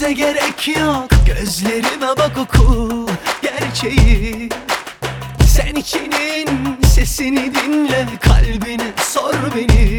Söze gerek yok, gözlerime bak, oku gerçeği. Sen içinin sesini dinle, kalbine sor beni.